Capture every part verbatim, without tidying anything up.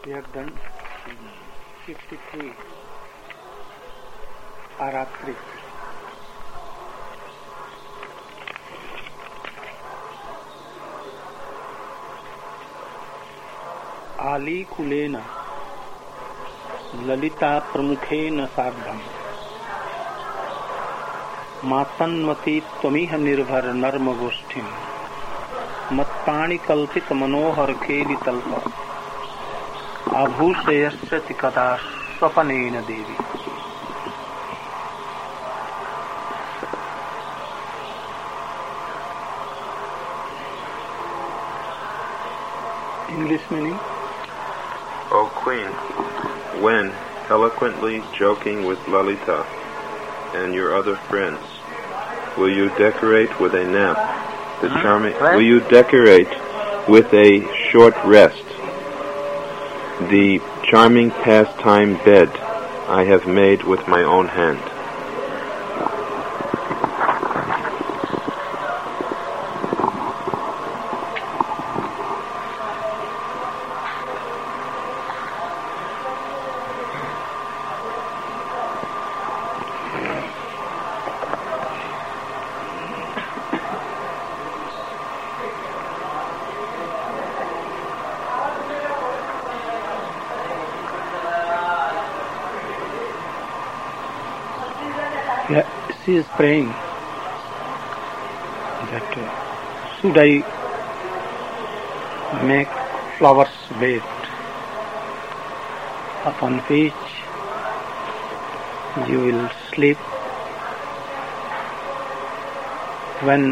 We have done fifty-three Aratri. आली कुलेन ललिता प्रमुखेन सार्धम मातन्वती त्वमिह निर्भर नर्म गोष्ठिम मत्पाणि कल्पित मनोहर केलितल्प आभूषयस्यति कदा स्वपनेन देवी. English meaning? O Queen, when, eloquently joking with Lalita and your other friends, will you decorate with a nap the huh? charming? What? Will you decorate with a short rest the charming pastime bed I have made with my own hand? Yeah, she is praying that uh, should I make flowers bed upon which you will sleep when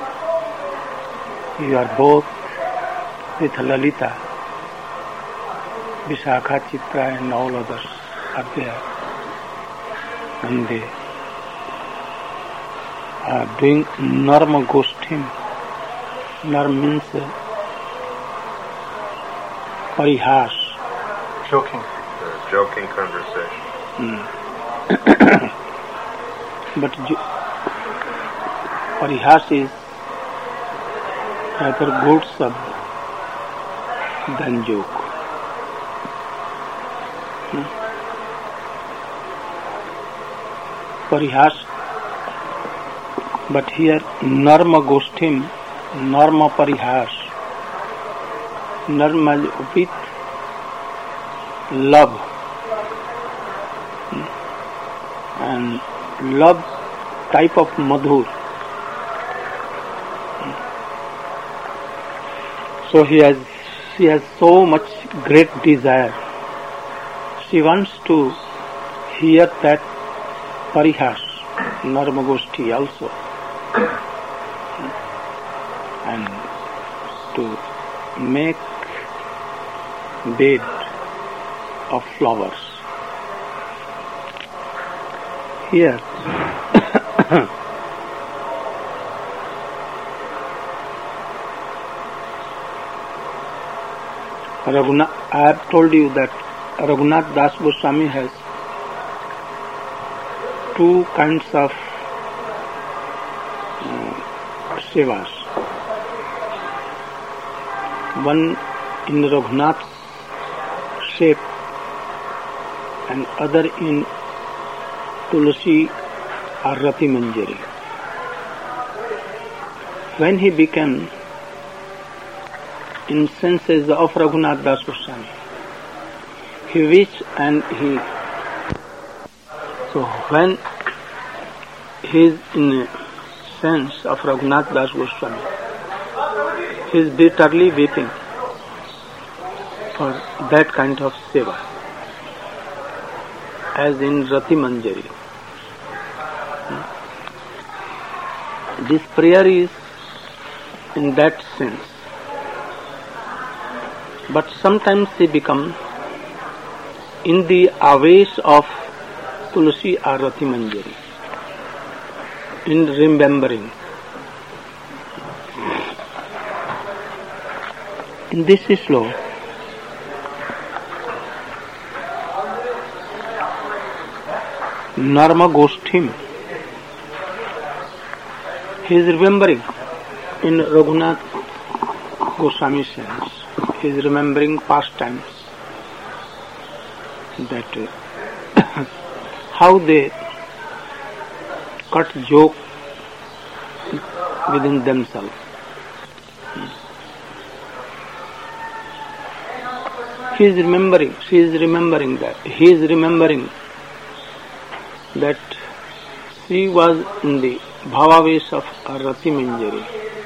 you are both with Lalita, Vishakha, Chitra and all others are there, and they are doing Narma Goshthim. Narm means uh, parihas. Joking. Uh, joking conversation. Mm. But jo- parihas is rather good sabd than joke. Hmm. Parihas. But here, Narma Goshthim, Narma Parihas, Narma with love, and love type of madhur. So he has, she has so much great desire. She wants to hear that Parihas, Narma Goshti also. And to make bed of flowers. Here, Raghunath, I have told you that Raghunath Das Goswami has two kinds of sevas. One in Raghunath's shape and other in Tulsi or Rati Manjari. When he became in senses of Raghunath Das Goswami, he wished and he so when he is in sense of Raghunath Das Goswami, he is bitterly weeping for that kind of seva, as in Rati Manjari. This prayer is in that sense, but sometimes he becomes in the aways of Tulsi or Rati Manjari, in remembering. In this slow, Narma Goshthim, he is remembering in Raghunath Goswami sense. He is remembering past times that uh, how they cut joke within themselves. He is remembering, she is remembering that, he is remembering that she was in the bhavavesh of Rati Manjari.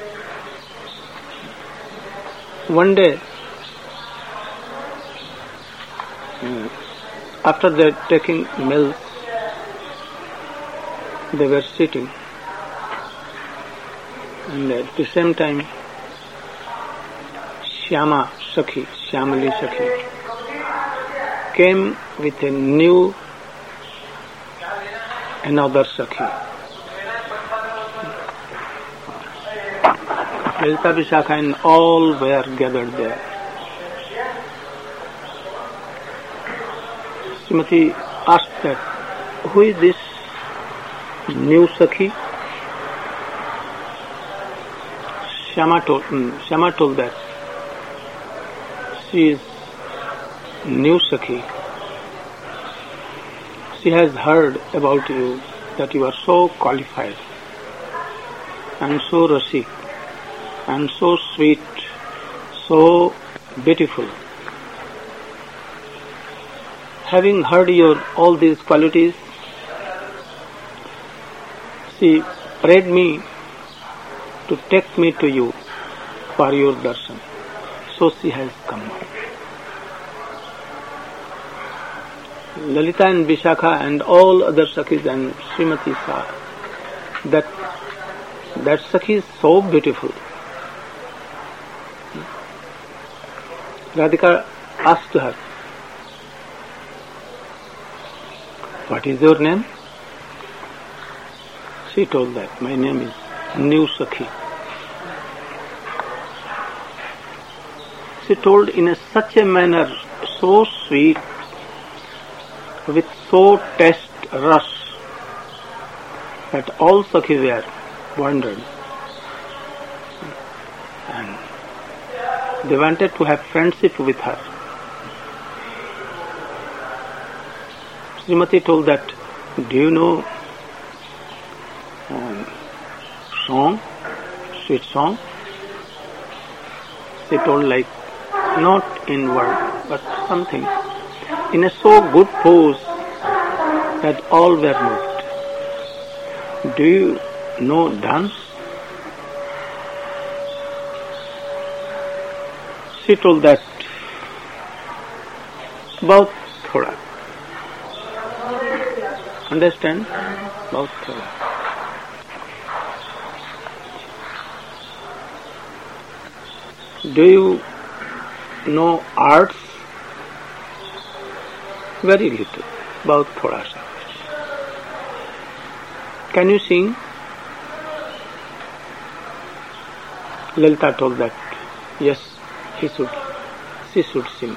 One day, after they taking milk, they were sitting, and at the same time, Shyama Sakhi, Shyamali Sakhi, came with a new, another Sakhi. Lalita Vishakha and all were gathered there. Srimati asked that, who is this new Sakhi? Shyama told, um, Shyama told that she is new Sakhi. She has heard about you that you are so qualified and so rasik and so sweet, so beautiful. Having heard your all these qualities, she prayed me to take me to you for your darshan. So she has come. Lalita and Vishakha and all other Sakhis and Srimati saw that that Sakhi is so beautiful. Radhika asked her, what is your name? She told that, my name is New Sakhi. She told in a, such a manner, so sweet, with so taste rush, that all Sakhis were wondered. And they wanted to have friendship with her. Srimati told that, do you know um, song, sweet song? She told like, not in word, but something, in a so good pose that all were moved. Do you know dance? She told that, about thoda. Understand? About thoda. Do you know arts? Very little. About thoda sa. Can you sing? Lalita told that, yes, he should, she should sing.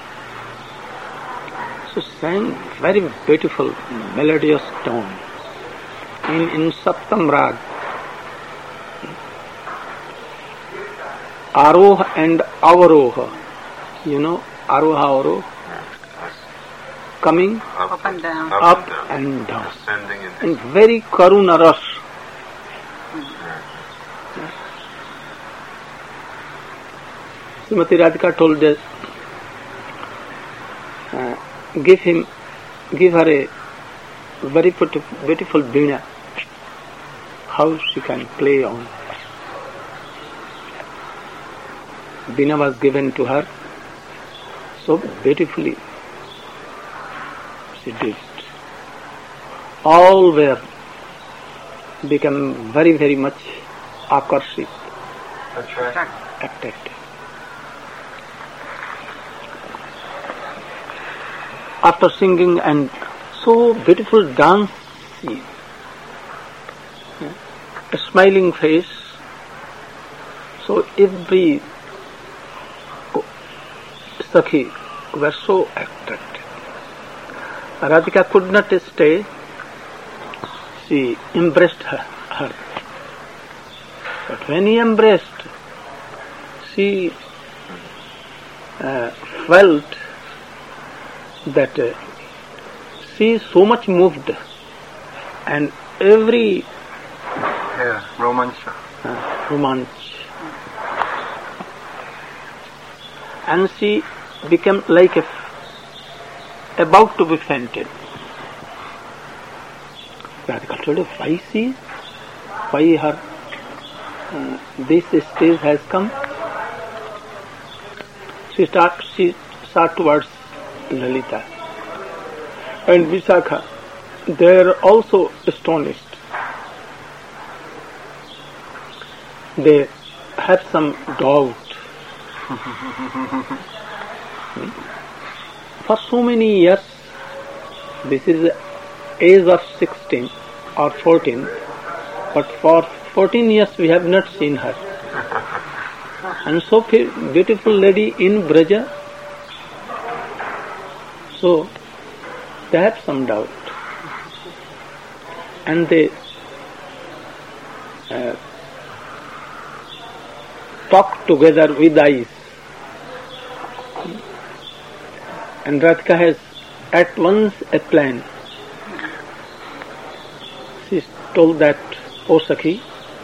So sang very beautiful, melodious tone in, in Saptam Rag. Aroha and Avaroha. You know, Aroha, Avaroha? Coming up and down, up and down, Ascending and and very Karuna Ras. Srimati Radhika told us, uh, give him, give her a very beautiful veena, how she can play on. Veena was given to her so beautifully. She did. All were become very, very much akarshit, attracted. After singing and so beautiful dance, a smiling face, so every Sakhi were so attracted. Radhika could not stay. She embraced her, her. But when he embraced, she uh, felt that uh, she is so much moved, and every yeah, romancha. Uh, romance, and she became like a about to be fainted. Radhika told her why she, why her uh, this stage has come. She start she start towards Lalita and Visakha. They are also astonished. They have some doubt. For so many years, this is the age of sixteen or fourteen, but for fourteen years we have not seen her. And so beautiful lady in Braja, so they have some doubt. And they uh, talk together with eyes. And Radhika has at once a plan. She told that, O Sakhi,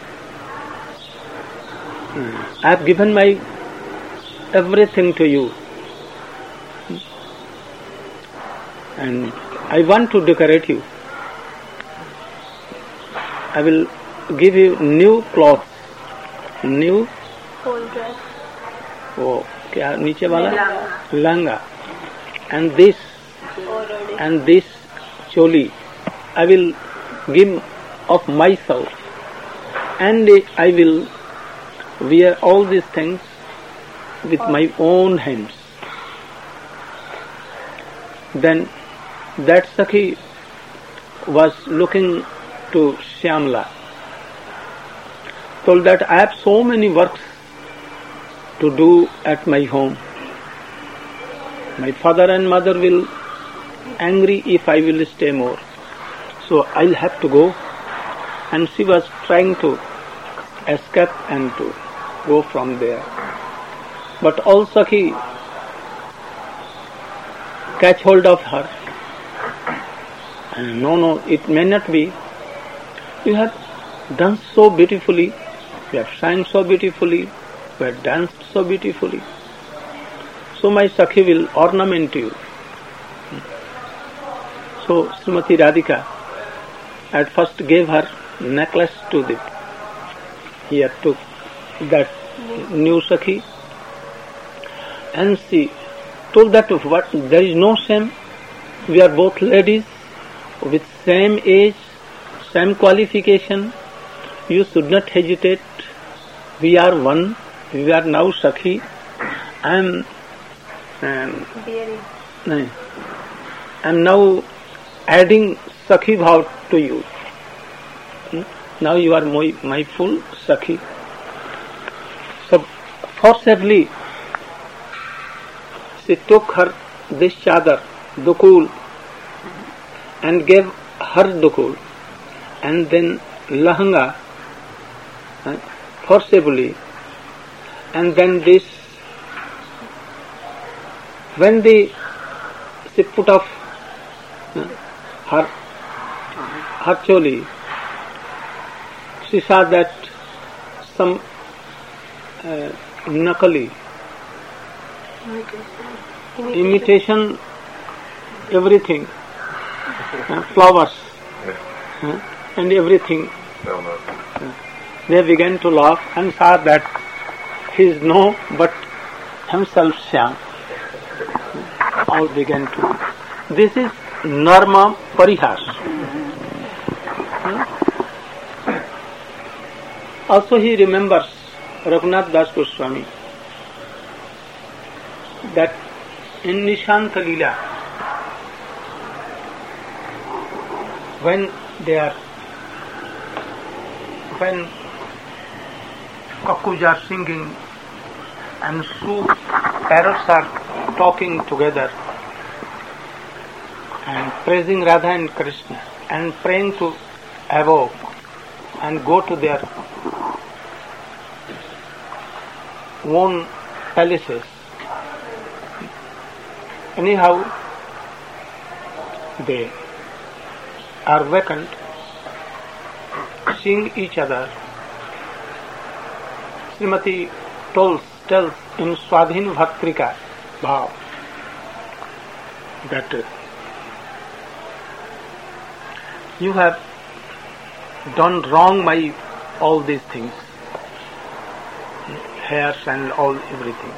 I have given my everything to you, and I want to decorate you. I will give you new clothes, new whole dress. Oh, क्या नीचे वाला lehenga, and this Already. and this choli I will give of myself, and I will wear all these things with my own hands. Then that Sakhi was looking to Shyamala, told that I have so many works to do at my home. My father and mother will angry if I will stay more, so I'll have to go. And she was trying to escape and to go from there. But all Sakhi catch hold of her. And no, no, it may not be. You have done so beautifully, you have sang so beautifully, you have danced so beautifully. So my Sakhi will ornament you. So Srimati Radhika at first gave her necklace to the, here took that new Sakhi, and she told that what there is no shame. We are both ladies with same age, same qualification. You should not hesitate. We are one. We are now Sakhi. I am um, Very. I am now adding Sakhi bhav to you. Hmm? Now you are my, my full Sakhi. So forcibly she took her this chadar, dukul, and gave her dukul, and then lahanga, uh, forcibly, and then this, when the she put off uh, her her choli, she saw that some uh, nakali, imitation, everything, uh, flowers, uh, and everything. Uh, they began to laugh and saw that he is no but himself Shyam. All began to. This is Narma Parihas. Uh, also he remembers Raghunath Das Goswami that in Nishanta Leela, when they are, when cuckoos are singing and two parrots are talking together and praising Radha and Krishna and praying to evoke and go to their own palaces. Anyhow, they are vacant, seeing each other. Srimati tells, tells in Swadhin Bhaktrika Bhav that uh, you have done wrong by all these things, hairs and all everything.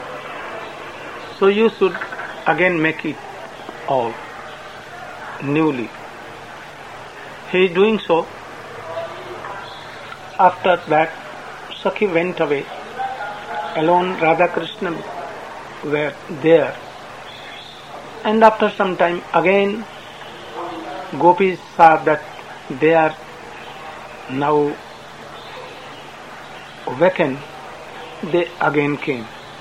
So you should again make it all newly. He is doing so. After that, Sakhi went away. Alone Radha Krishna were there. And after some time again Gopis saw that they are now vacant. They again came.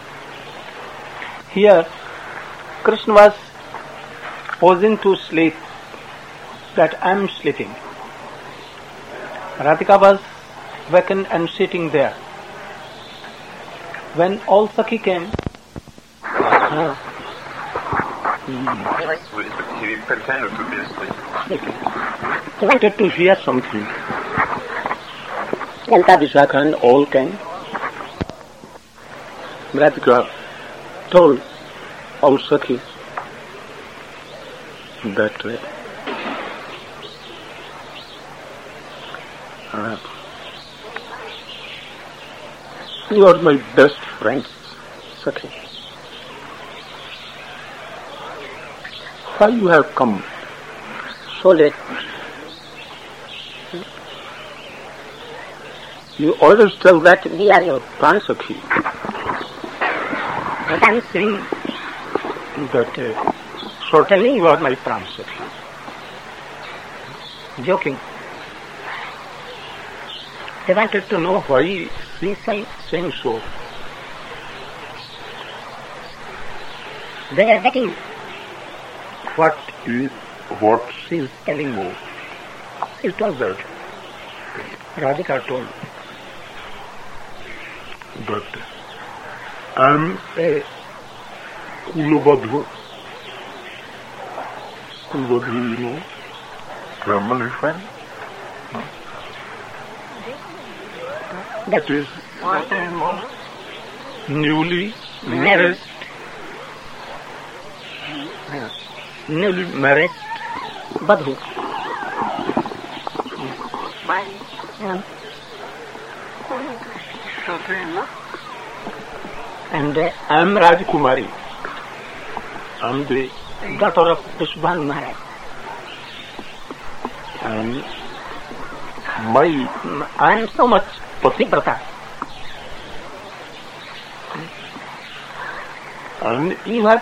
Here Krishna was posing to sleep, that I am sleeping. Radhika was vacant and sitting there. When all Sakhi came, uh, He pretended to be asleep. he wanted to hear something. Lalita Vishakha and all came. Radhika told all Sakhi that uh, uh, you are my best friends, Sakhi. Why you have come so late? You always tell that we are your Pran Sakhi. But I am saying that uh, certainly you are my Pran Sakhi. Joking. They wanted to know why he is saying so. They are getting what is what she is telling you. She told that. Radhika told that I am a Kulabadhu. Kulabadhu, you know, family friend. That is newly married, newly married Badhu. Yeah. And uh, I am Rajkumari. I am the daughter of Vishwan Maharaj. And my, I am so much Pativrata. And you have,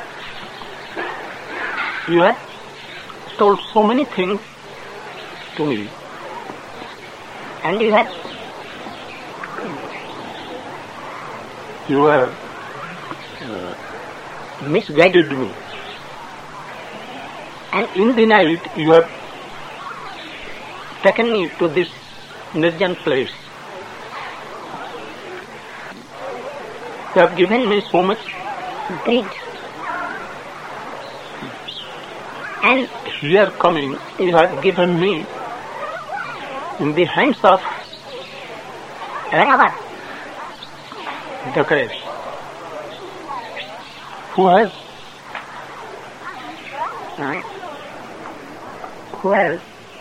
you have told so many things to me. And you have, you have uh, misguided me. And in the night you have taken me to this Nirjan place. You have given me so much greed. And here coming, you have given me in the hands of Ravath, the Krish, who has uh, who has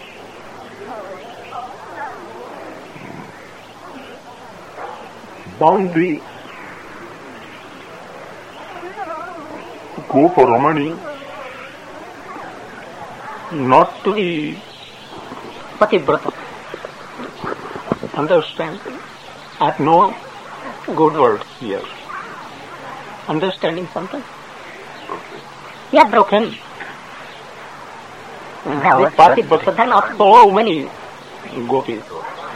bound the Gopa Ramani not to be Pativrata. Understand? I have no good words here. Understanding something? You are broken. The Pativrata of so many gopis.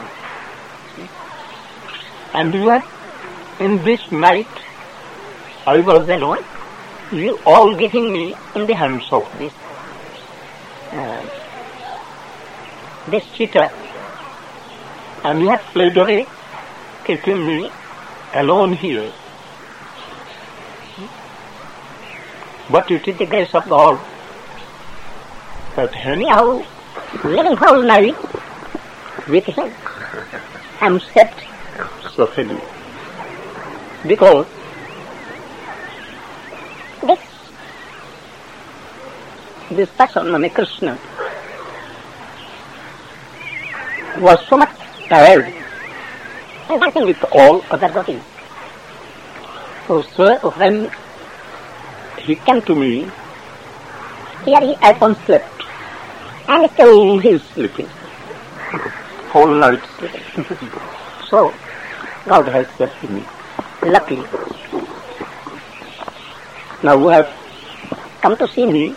And you are in this night, I was alone, you all getting me in the hands of this uh, this cheater. And you have played away, keeping me alone here. But it is the grace of God that anyhow living whole night with him. I'm set socially. Because this this person, Name Krishna, was so much tired and dancing with all other devotees. So, so when he came to me, here he often slept, and still he is sleeping, whole night sleeping. So, God has said to me, luckily, now you have come to see me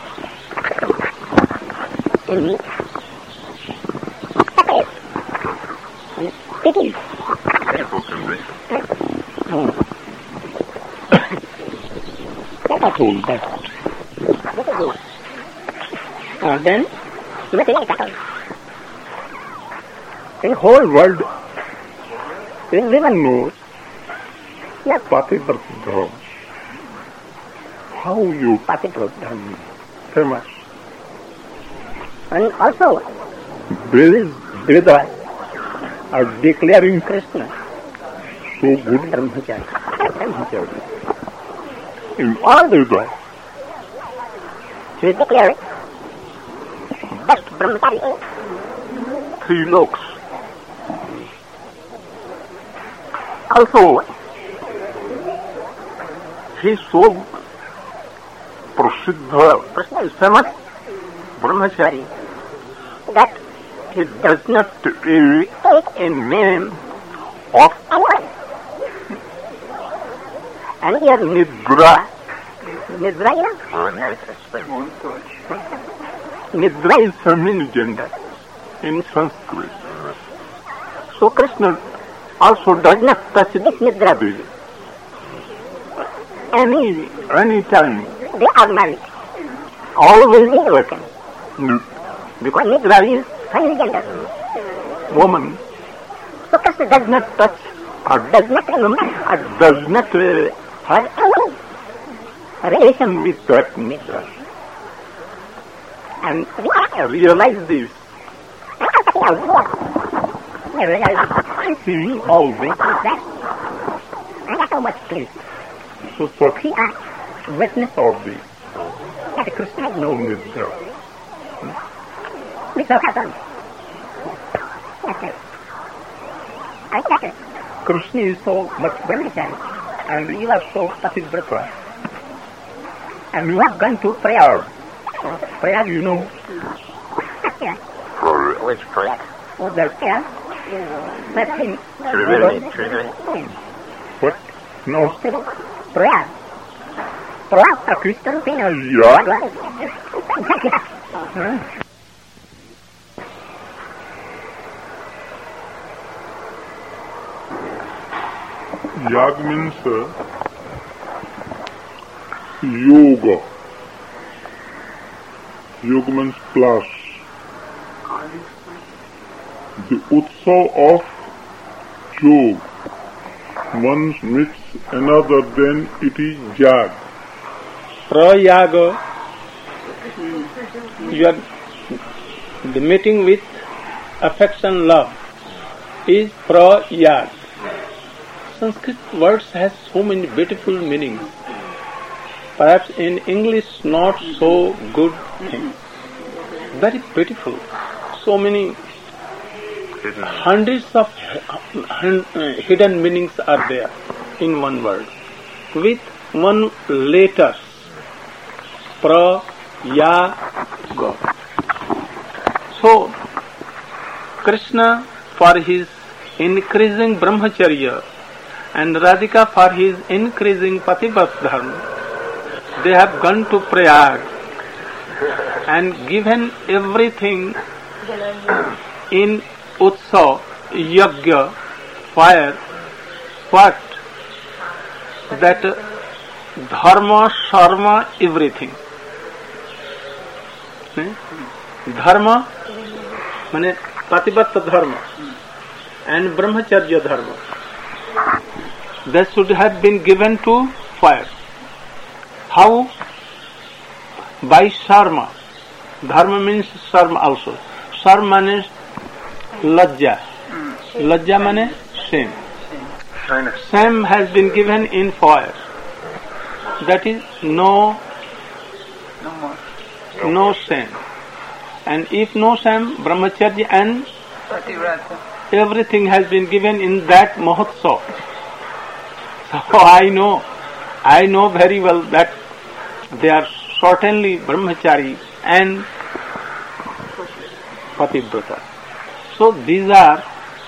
in separate and pity. Oh. That I told that. What is it? Uh, then, what is it? In the whole world, everyone knows that Pativrata, how you Pativrata famous. And also, Vedas are declaring Krishna so good Brahmachari. Brahmachari. In all the Vedas, he is declaring best Brahmachari in three loks. Also, he is so prasiddha, Krishna is famous Brahmachari, that he does not really take a name of anyone. And here Nidra, Nidra, you know? Nidra is feminine gender in Sanskrit. So Krishna also does not touch this Nidra baby. Any, any time they are married, always be working. Because Nidra is feminine gender, woman. So Krishna does not touch, or does not remember, or does not uh, have any relation with that Nidra. And I realize this. I realize I see always that. I got so much pleased. So, so he are witness of this. That Krishna has no Nidra. This will happen. That's it. I get it. Krishna is so much Brahmachari, and you are so Pativrata. And you have gone to prayer. Prayer, you know. Yeah. Which prayer? Oh, the prayer. Let him. Triveni, Triveni. What? No. Prayer. Prayer for Krishna. Yeah. Yag means uh, yoga. Yoga means class. The utsav of yog. One meets another, then it is jag. Prayaga, you are the meeting with affection, love, is prayag. Sanskrit words has so many beautiful meanings. Perhaps in English not so good things. Very beautiful. So many hundreds of hidden meanings are there in one word. With one letter. Pra, ya, go. So, Krishna for his increasing brahmacharya and Radhika for his increasing pativrata dharma, they have gone to Prayag and given everything in Utsav, Yagya, fire, what? That dharma, sharma, everything. Hmm? Dharma, means pativrata dharma and brahmacharya dharma. That should have been given to fire. How? By sharma. Dharma means sarma also. Sarma means lajja. Lajja means shame. Shame has been given in fire. That is no, No more. no shame. And if no shame, brahmacharya and Pativrata. everything has been given in that mahotsav. So I know, I know very well that they are certainly brahmachari and pativrata. So these are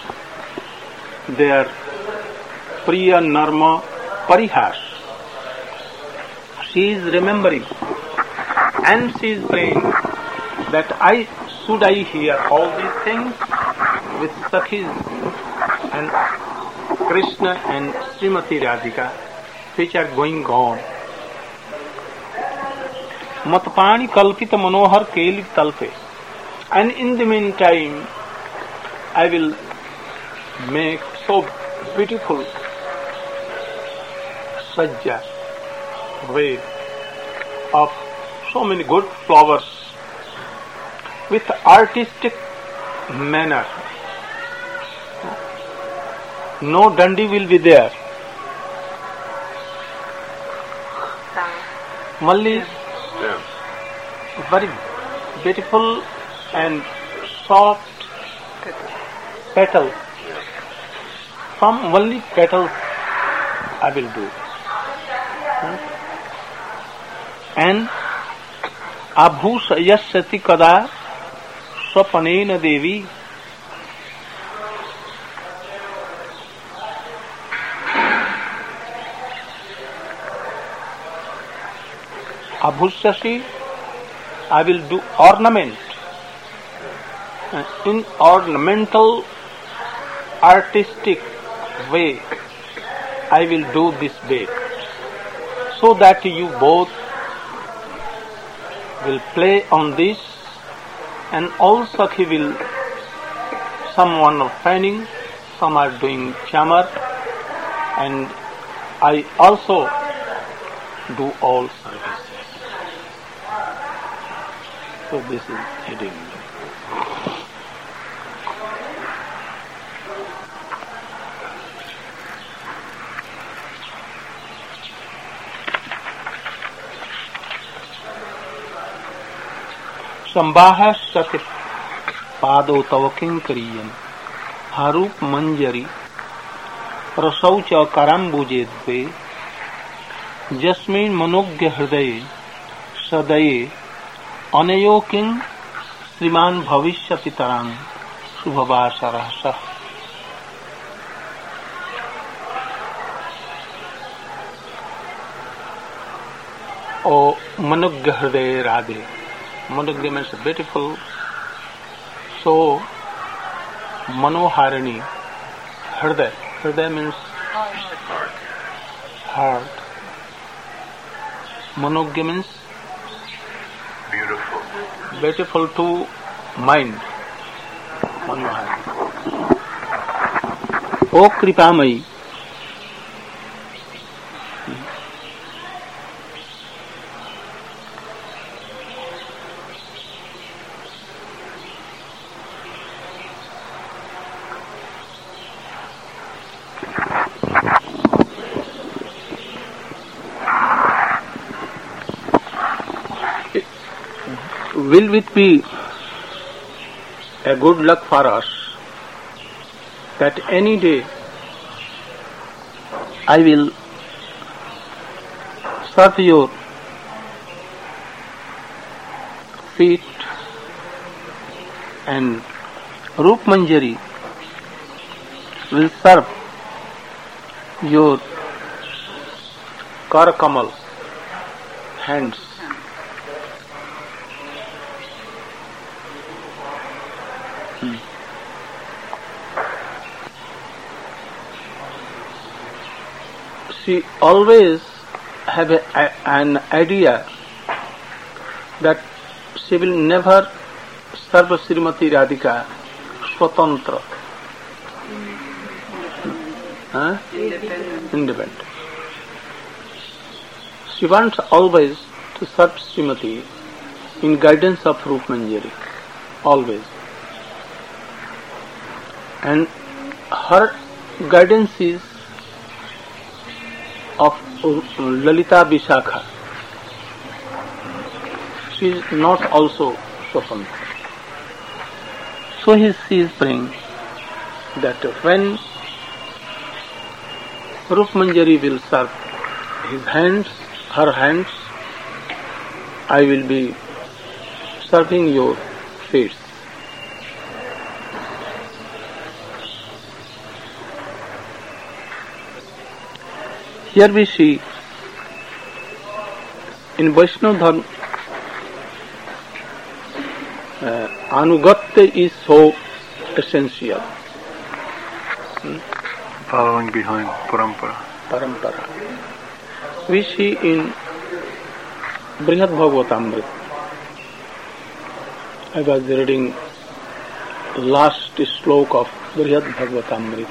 their priya narma parihas. She is remembering and she is praying that I should I hear all these things with Sakhis and Krishna and Srimati Radhika, which are going on. Matpani kalpita manohar kelit talpe. And in the meantime, I will make so beautiful sajja way of so many good flowers with artistic manner. No dandi will be there. Malli is Yeah. very beautiful and soft petals. From Malli petals I will do. And abhus yasyati kada swapanena devi. Abhusyasi, I will do ornament. Uh, in ornamental, artistic way, I will do this bed, so that you both will play on this, and all Sakhi will, someone are fanning, some are doing chamar, and I also do all services. So this is heading. संबाह सति पादो तव किंकरीयन हारूप मंजरी रसौ च कराम्बुजे द्वे जस्मिन् मनोज्ञ हृदये सदये अनयो किं श्रीमान भविष्यति तरां शुभवासरः सः. O मनोज्ञ हृदय Radhe. Manogya means beautiful. So, Manoharani, Hriday. Hriday means heart. Manogya means Beautiful. beautiful to mind. Manoharani. O Kripamayi. Will it be a good luck for us that any day I will serve your feet and Roop Manjari will serve your Kar Kamal hands. She always have a, a, an idea that she will never serve Srimati Radhika swatantra, huh? Independent. Independent. She wants always to serve Srimati in guidance of Rup Manjari, always. And her guidance is of Lalita Vishakha. She is not also Swapanta. So he, she is praying that when Rup Manjari will serve his hands, her hands, I will be serving your feet. Here we see in Vaishnava Dharma, uh, Anugatya is so essential. Hmm? Following behind Parampara. Parampara. We see in Brihad Bhagavatamrita, I was reading last slok of Brihad Bhagavatamrita.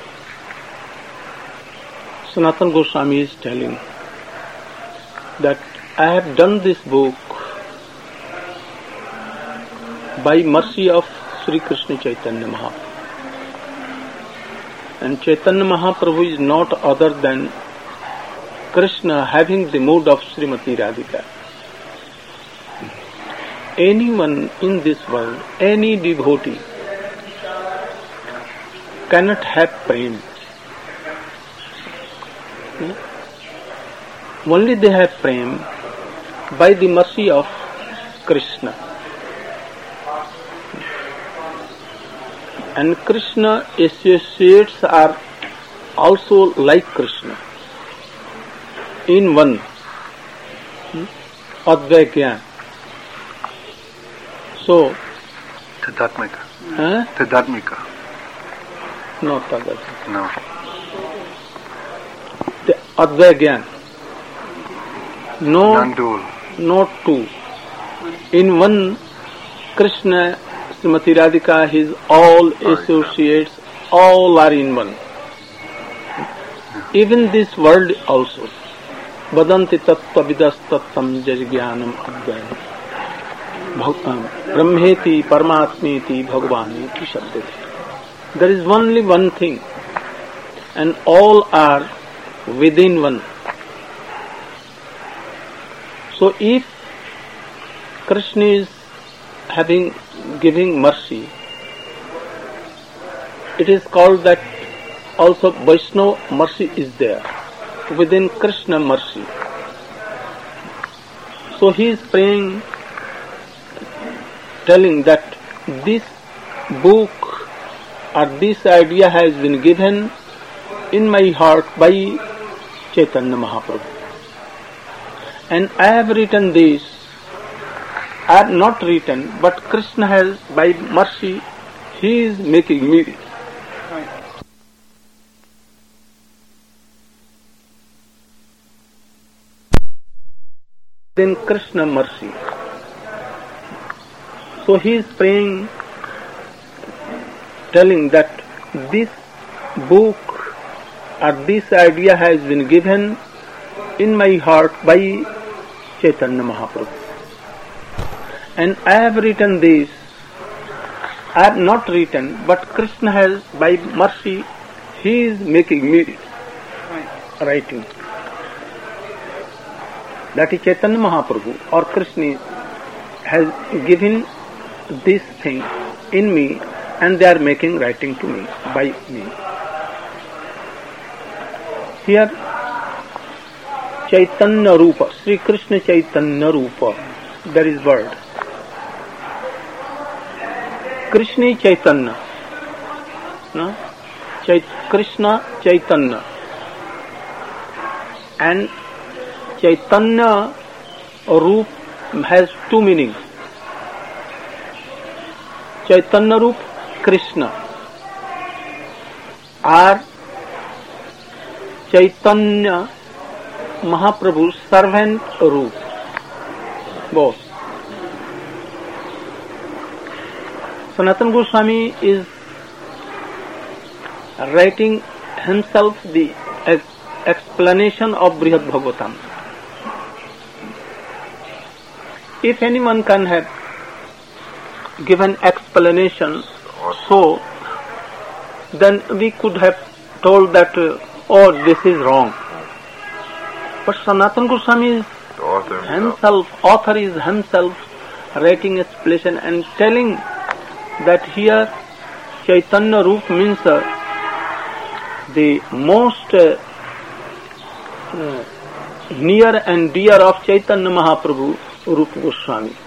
Sanatana Goswami is telling that I have done this book by mercy of Sri Krishna Chaitanya Mahaprabhu. And Chaitanya Mahaprabhu is not other than Krishna having the mood of Srimati Radhika. Anyone in this world, any devotee, cannot have prema. Only they have prema by the mercy of Krishna. And Krishna associates are also like Krishna in one. Advaya Gyan. So, Tadatmika. Huh? Tadatmika. Not Tadat. No. The Advaya Gyan. No, Non-dual. not two. In one, Krishna, Srimati Radhika, his all associates, all are in one. Even this world also. Vadanti tattva vidas tattam jajgyanam advayanam. Brahmeti Paramatmeti Bhagavani Shabdati. There is only one thing, and all are within one. So if Krishna is having giving mercy, it is called that also Vaishnava mercy is there within Krishna mercy. So he is praying, telling that this book or this idea has been given in my heart by Chaitanya Mahaprabhu. And I have written this, I have not written, but Krishna has, by mercy, he is making me. Then Krishna mercy. So he is praying, telling that this book or this idea has been given in my heart by Chaitanya Mahaprabhu. And I have written this, I have not written, but Krishna has, by mercy, he is making me writing. That is Chaitanya Mahaprabhu or Krishna has given this thing in me and they are making writing to me, by me. Here Chaitanya Rupa, Sri Krishna Chaitanya Rupa, there is word. Krishna Chaitanya, no? Chait, Krishna Chaitanya. And Chaitanya Rup has two meanings. Chaitanya Rup, Krishna, or Chaitanya Mahaprabhu, servant Rup, both. Sanatana Goswami is writing himself the explanation of Brihad Bhagavatam. if anyone can have given explanation, so then we could have told that, uh, oh, this is wrong. But Sanatana Goswami is The author himself. himself, author is himself writing explanation and telling that here Chaitanya Roop means uh, the most uh, uh, near and dear of Chaitanya Mahaprabhu, Rupa Goswami.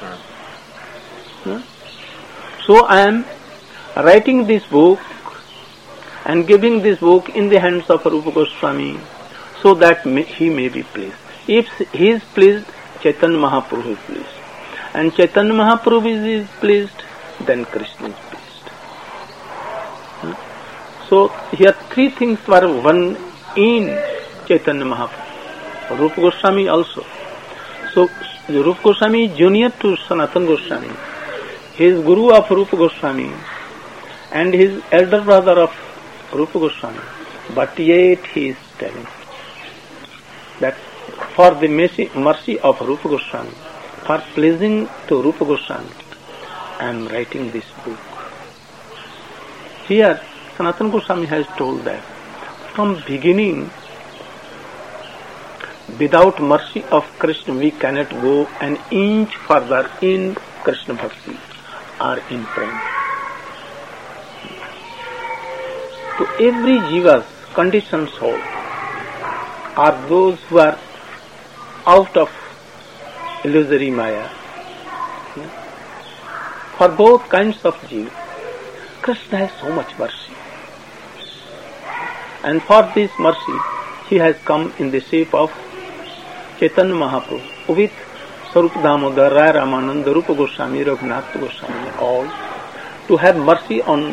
Huh? So I am writing this book and giving this book in the hands of Rupa Goswami so that may, he may be pleased. If he is pleased, Chaitanya Mahaprabhu is pleased. And Chaitanya Mahaprabhu is, is pleased, then Krishna is pleased. Huh? So here three things were one in Chaitanya Mahaprabhu. Rupa Goswami also. So Rupa Goswami is junior to Sanatana Goswami. He is guru of Rupa Goswami and his elder brother of Rupa Goswami. But yet he is telling that for the mercy, mercy of Rupa Goswami, for pleasing to Rupa Goswami, I am writing this book. Here, Sanatana Goswami has told that from beginning, without mercy of Krishna, we cannot go an inch further in Krishna Bhakti or in prema. To every jiva's conditioned soul are those who are out of illusory maya. For both kinds of jiva, Krishna has so much mercy. And for this mercy, he has come in the shape of Chaitanya Mahaprabhu with Sarupa Damodar, Rai Ramananda, Rupa Goswami, Raghunath Goswami, all to have mercy on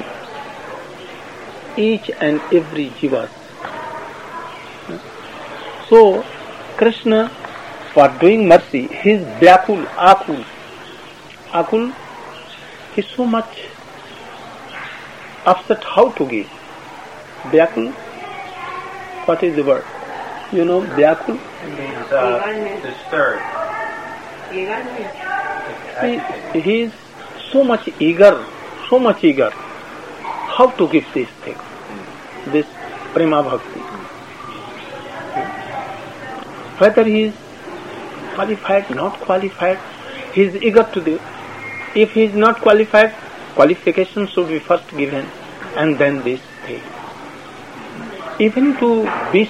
each and every jiva. So, Krishna, for doing mercy, he is Vyakul, Akul. Akul, he is so much upset how to give. Vyakul, what is the word? You know, Vyakul? It means uh, disturbed. He, he is so much eager, so much eager how to give these things, this Prema Bhakti. Whether he is qualified, not qualified, he is eager to do. If he is not qualified, qualification should be first given and then this thing. Even to beasts,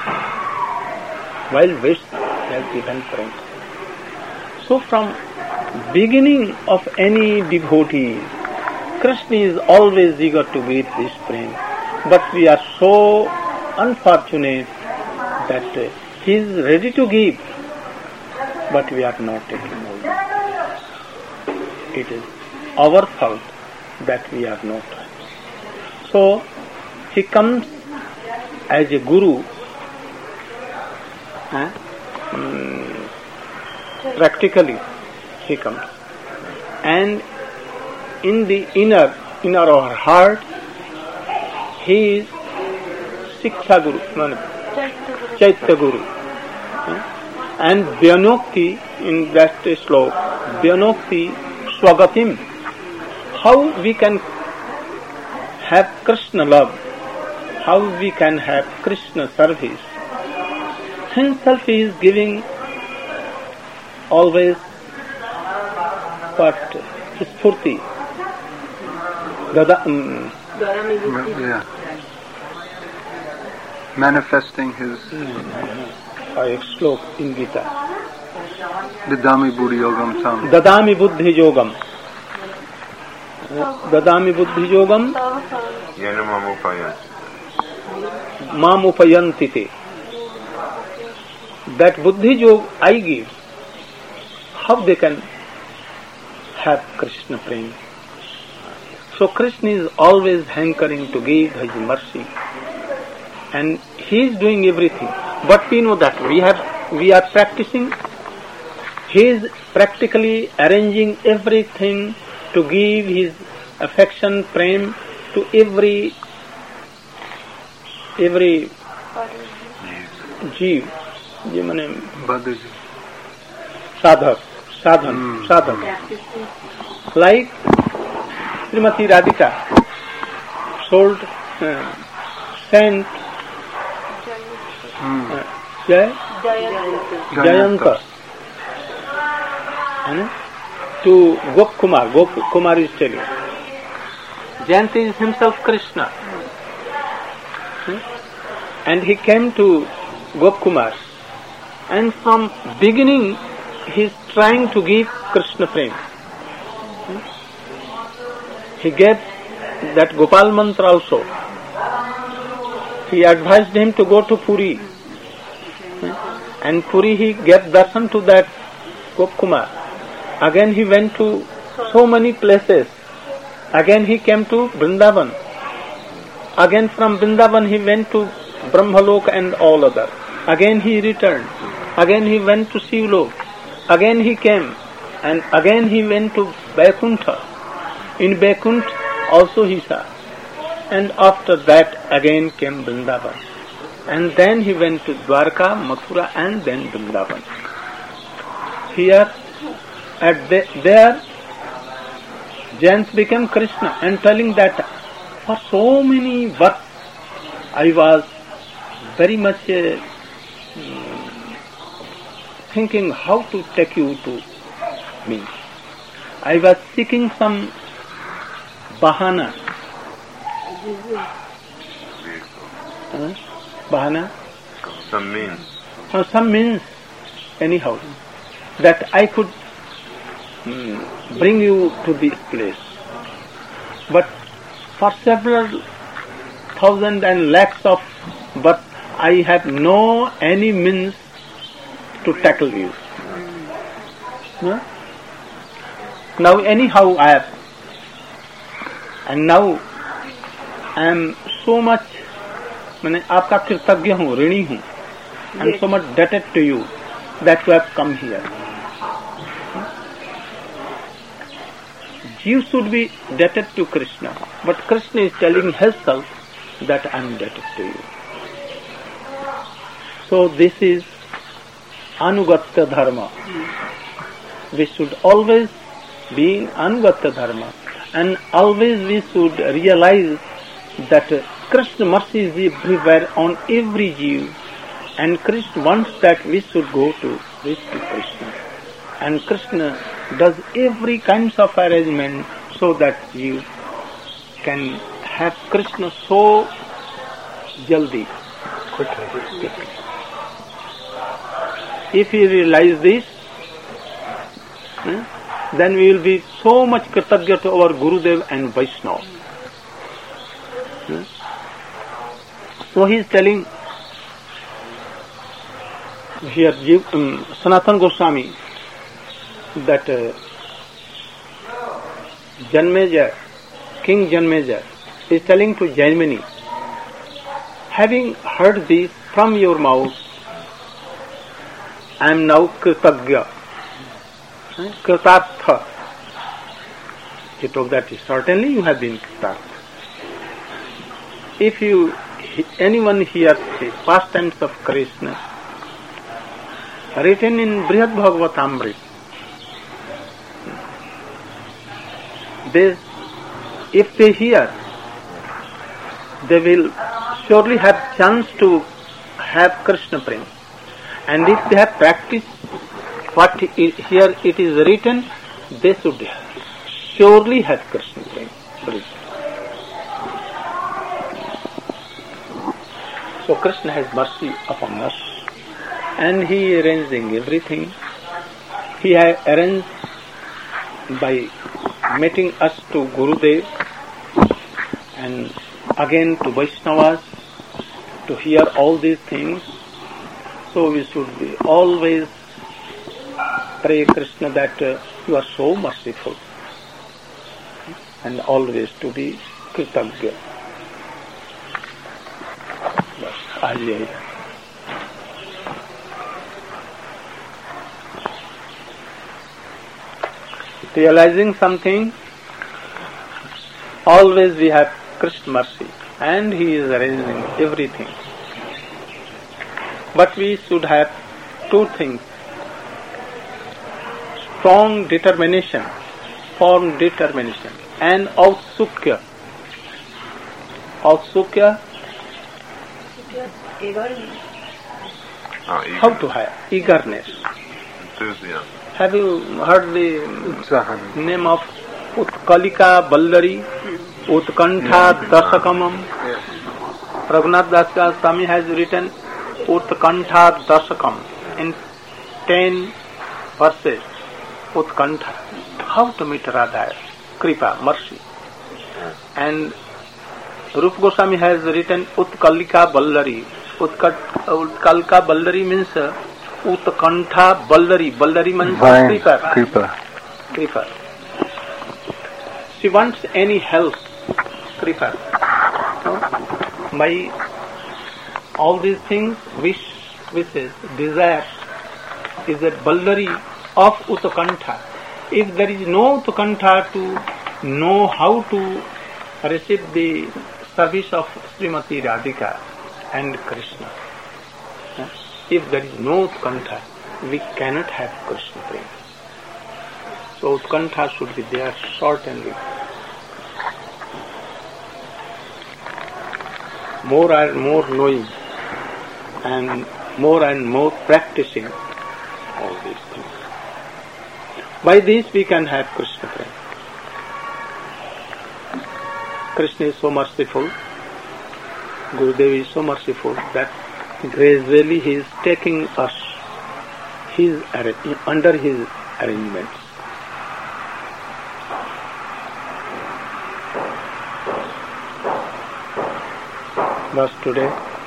wild beasts, he has given prema. So from beginning of any devotee, Krishna is always eager to give this prema. But we are so unfortunate that uh, he is ready to give, but we are not taking hold. It is our fault that we are not. So he comes as a guru, eh? mm, practically he comes, and in the inner, in our heart, he is Shiksha Guru, no, Chaitya Guru. And Vyanokti, in that slok, Vyanokti Swagatim, how we can have Krishna love, how we can have Krishna service. Himself he is giving always what? Spurti. Dada, um, Yeah. Manifesting his a slok in Gita. Dadami Buddhi Yogam Sam. Dadami Buddhi Yogam. Dadami Buddhi Yogam Yanamam Upayanti. Mam Upayantite. That Buddhi Yog I give, how they can have Krishna prema? So Krishna is always hankering to give his mercy, and he is doing everything. But we know that we have we are practicing. He is practically arranging everything to give his affection, prema to every every जीव, ये माने Badaji. साधक sadhan, mm. sadhan. Like Srimati Radhika sold uh, scent mm. uh, Jay? Jayanta. Jayanta. To Gop Kumar. Gop Kumar is telling. Jayanta is himself Krishna. Hmm? And he came to Gop Kumar. And from beginning he is trying to give Krishna prem. Hmm? He gave that Gopal mantra also. He advised him to go to Puri. Hmm? And Puri he gave darshan to that Gop Kumar. Again he went to so many places. Again he came to Vrindavan. Again from Vrindavan he went to Brahmalok and all other. Again he returned. Again he went to Shivlok. Again he came. And again he went to Vaikuntha. In Vaikuntha also he saw. And after that again came Vrindavan. And then he went to Dwarka, Mathura and then Vrindavan. Here, at the, there, Jayant became Krishna and telling that for so many births I was very much uh, thinking how to take you to me. I was seeking some bahana. Huh? Bahana? Some means. Uh, some means, anyhow, that I could um, bring you to this place. But for several thousand and lakhs of but I have no any means to tackle you. No? Now anyhow I have, and now I am so much, मैंने आपका कृतज्ञ हूँ, ऋणी हूँ, I am so much indebted to you that you have come here. You should be indebted to Krishna, but Krishna is telling himself that I am indebted to you. So this is Anugatya Dharma. We should always be in Anugatya Dharma, and always we should realize that Krishna mercy is everywhere on every Jeev, and Krishna wants that we should go to reach to Krishna. And Krishna does every kinds of arrangement so that you can have Krishna so jaldi, quickly. If we realize this, then we will be so much kritagya to our Gurudev and Vaishnava. So he is telling here um, Sanatana Goswami that uh, Janmeja, King Janmeja is telling to Jaimini, having heard this from your mouth, I am now Kritagya, Kritartha. He told that certainly you have been Kritartha. If you, anyone hears the pastimes of Krishna, written in Brihad Bhagavatamrita, they, if they hear, they will surely have chance to have Krishna prema. And if they have practiced what it, here it is written, they should surely have Krishna prema. So Krishna has mercy upon us, and he is arranging everything. He has arranged by meeting us to Gurudev and again to Vaishnavas to hear all these things. So we should be always pray Krishna that uh, you are so merciful, and always to be Kritagya. Yes, realizing something, always we have Krishna mercy, and he is arranging everything. But we should have two things. strong determination, firm determination, and autsukya. Autsukya, Ah, eager. how to have eagerness. Enthusiasm. Have you heard the Utsahan. name of Utkalika Ballari, Utkantha Dasakamam? Yes. Raghunath Das Goswami has written Utkantha Dasakam in ten verses. Utkantha, how to meet Radha, Kripa, mercy. And Rupa Goswami has written Utkalika Ballari. Utkat, Utkalika Ballari means uh, Utkantha Ballari. Ballari means Vine, Kripa. Kripa. Kripa. She wants any help. Kripa. No? By all these things, wish, wishes, desires, is a Ballari of Utkantha. If there is no Utkantha to know how to receive the service of Srimati Radhika and Krishna, if there is no Utkantha, we cannot have Krishna Prema. So Utkantha should be there, certainly. More and more knowing and more and more practicing all these things. By this we can have Krishna Prema. Krishna is so merciful, Gurudev is so merciful that gradually he is taking us his under his arrangements. Thus today,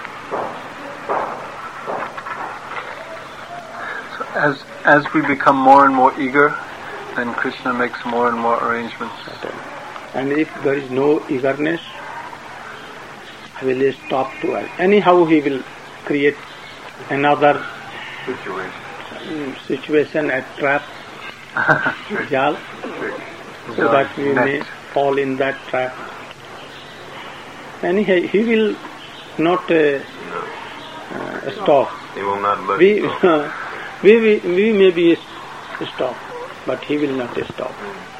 So as as we become more and more eager, then Krishna makes more and more arrangements. and if there is no eagerness, he will stop to us. Anyhow, he will create another Situation. situation, a trap, jal, so that we may Net. fall in that trap. And he, he will not uh, uh, stop. He will not let We, go. we, we, we may be stop, but he will not stop.